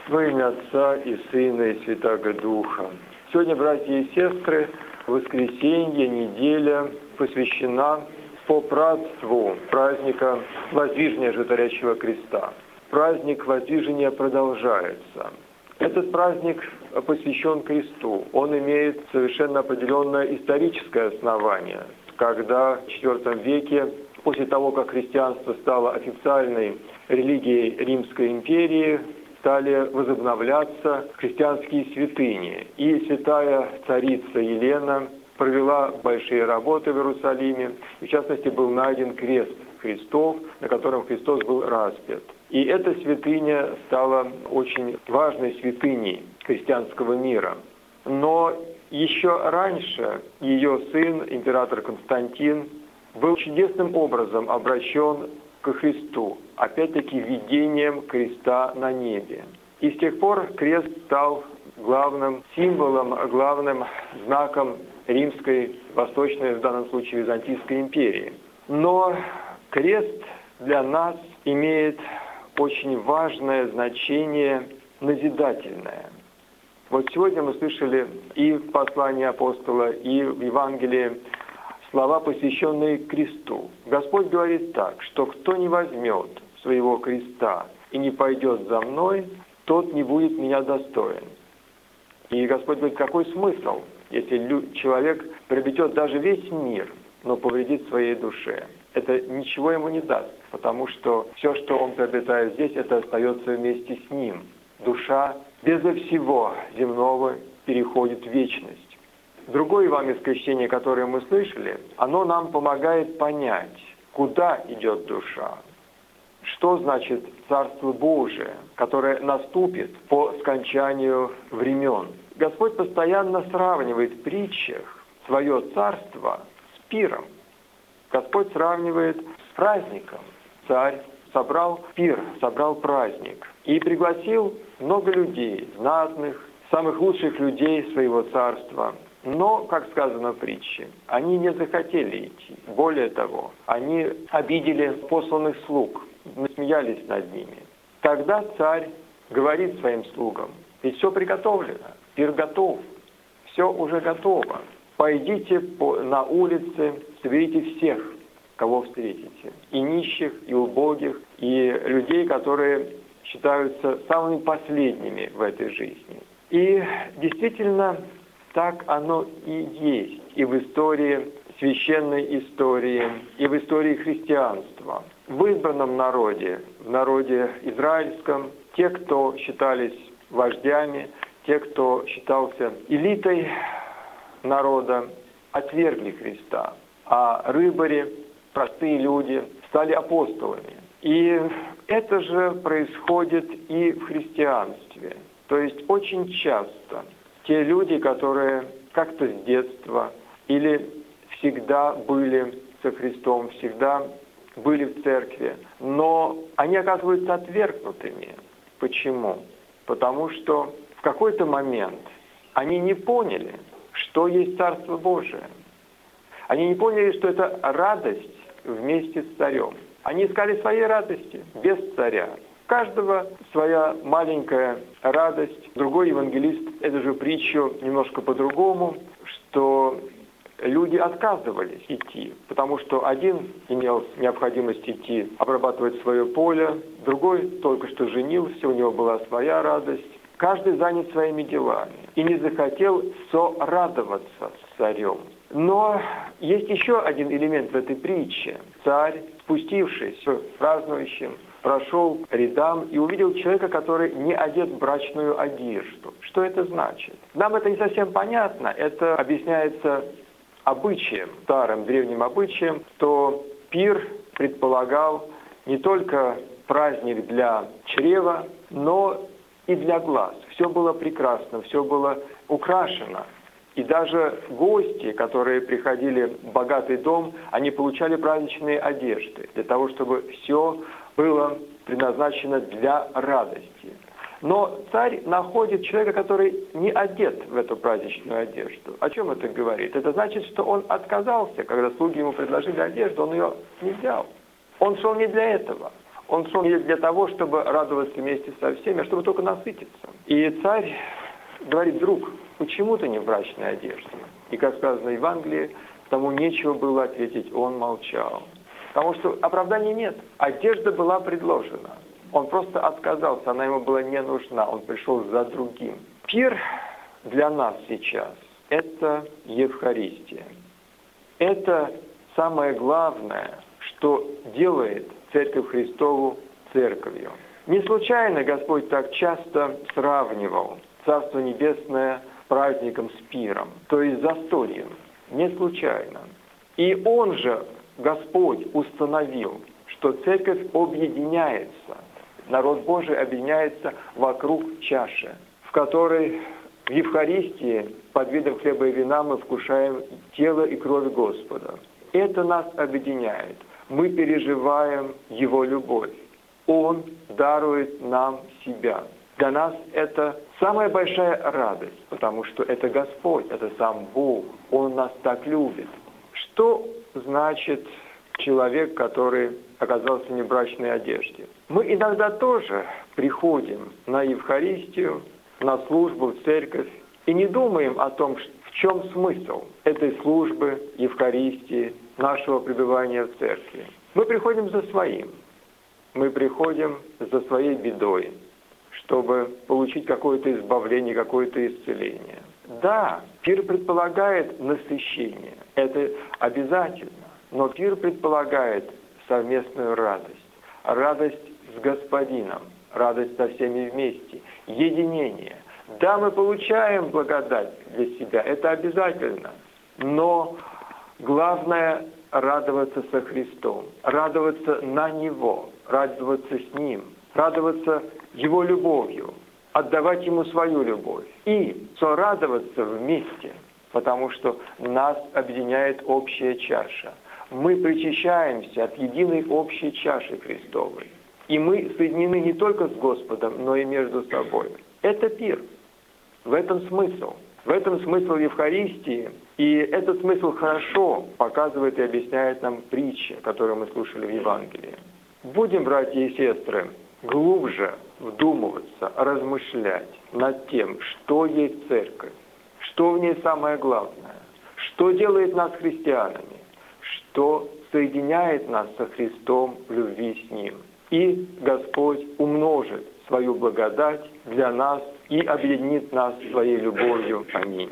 Во имя Отца и Сына и Святаго Духа. Сегодня, братья и сестры, воскресенье, неделя посвящена попрадству праздника Воздвижения Животворящего Креста. Праздник Воздвижения продолжается. Этот праздник посвящен кресту. Он имеет совершенно определенное историческое основание, когда в IV веке, после того, как христианство стало официальной религией Римской империи, стали возобновляться христианские святыни. И святая царица Елена провела большие работы в Иерусалиме. В частности, был найден крест Христов, на котором Христос был распят. И эта святыня стала очень важной святыней христианского мира. Но еще раньше ее сын, император Константин, был чудесным образом обращен ко Христу, опять-таки видением креста на небе. И с тех пор крест стал главным символом, главным знаком Римской, Восточной, в данном случае Византийской империи. Но крест для нас имеет очень важное значение назидательное. Вот сегодня мы слышали и в послании апостола, и в Евангелии слова, посвященные кресту. Господь говорит так, что кто не возьмет своего креста и не пойдет за мной, тот не будет меня достоин. И Господь говорит, какой смысл, если человек приобретет даже весь мир, но повредит своей душе? Это ничего ему не даст, потому что все, что он приобретает здесь, это остается вместе с ним. Душа безо всего земного переходит в вечность. Другое евангельское чтение, которое мы слышали, оно нам помогает понять, куда идет душа. Что значит Царство Божие, которое наступит по скончанию времен. Господь постоянно сравнивает в притчах свое царство с пиром. Господь сравнивает с праздником. Царь собрал пир, собрал праздник и пригласил много людей, знатных, самых лучших людей своего царства. Но, как сказано в притче, они не захотели идти. Более того, они обидели посланных слуг, насмеялись над ними. Тогда царь говорит своим слугам, ведь все приготовлено, пир готов, все уже готово. Пойдите на улицы, соберите всех, кого встретите, и нищих, и убогих, и людей, которые считаются самыми последними в этой жизни. И действительно, так оно и есть и в истории, священной истории, и в истории христианства. В избранном народе, в народе израильском, те, кто считались вождями, те, кто считался элитой народа, отвергли Христа, а рыбари, простые люди, стали апостолами. И это же происходит и в христианстве. То есть очень часто те люди, которые как-то с детства или всегда были со Христом, всегда были в церкви, но они оказываются отвергнутыми. Почему? Потому что в какой-то момент они не поняли, что есть Царство Божие. Они не поняли, что это радость вместе с царем. Они искали своей радости без царя. У каждого своя маленькая радость. Другой евангелист эту же притчу немножко по-другому, что люди отказывались идти, потому что один имел необходимость идти обрабатывать свое поле, другой только что женился, у него была своя радость. Каждый занят своими делами и не захотел сорадоваться с царем. Но есть еще один элемент в этой притче. Царь, спустившись с празднующим, прошел рядам и увидел человека, который не одет в брачную одежду. Что это значит? Нам это не совсем понятно. Это объясняется обычаем, старым древним обычаем, что пир предполагал не только праздник для чрева, но и для глаз. Все было прекрасно, все было украшено. И даже гости, которые приходили в богатый дом, они получали праздничные одежды, для того, чтобы все было предназначено для радости. Но царь находит человека, который не одет в эту праздничную одежду. О чем это говорит? Это значит, что он отказался, когда слуги ему предложили одежду, он ее не взял. Он шел не для этого. Он шел не для того, чтобы радоваться вместе со всеми, а чтобы только насытиться. И царь говорит: друг, почему ты не в брачной одежде? И, как сказано в Евангелии, тому нечего было ответить, он молчал. Потому что оправдания нет. Одежда была предложена. Он просто отказался, она ему была не нужна, он пришел за другим. Пир для нас сейчас – это Евхаристия. Это самое главное, что делает Церковь Христову церковью. Не случайно Господь так часто сравнивал Царство Небесное с праздником, с пиром, то есть застольем. Не случайно. И Он же, Господь, установил, что церковь объединяется, народ Божий объединяется вокруг чаши, в которой в Евхаристии под видом хлеба и вина мы вкушаем тело и кровь Господа. Это нас объединяет. Мы переживаем Его любовь. Он дарует нам себя. Для нас это самая большая радость, потому что это Господь, это сам Бог. Он нас так любит. Что значит человек, который оказался в небрачной одежде? Мы иногда тоже приходим на Евхаристию, на службу в церковь, и не думаем о том, в чем смысл этой службы, Евхаристии, нашего пребывания в церкви. Мы приходим за своим. Мы приходим за своей бедой, чтобы получить какое-то избавление, какое-то исцеление. Да, пир предполагает насыщение. Это обязательно. Но пир предполагает совместную радость. Радость с Господином, радость со всеми вместе, единение. Да, мы получаем благодать для себя, это обязательно. Но главное – радоваться со Христом, радоваться на Него, радоваться с Ним, радоваться Его любовью, отдавать Ему свою любовь и сорадоваться вместе, потому что нас объединяет общая чаша. Мы причащаемся от единой общей чаши Христовой. И мы соединены не только с Господом, но и между собой. Это пир. В этом смысл. В этом смысл Евхаристии. И этот смысл хорошо показывает и объясняет нам притча, которую мы слушали в Евангелии. Будем, братья и сестры, глубже вдумываться, размышлять над тем, что есть церковь, что в ней самое главное, что делает нас христианами, что соединяет нас со Христом в любви с Ним. И Господь умножит свою благодать для нас и объединит нас своей любовью. Аминь.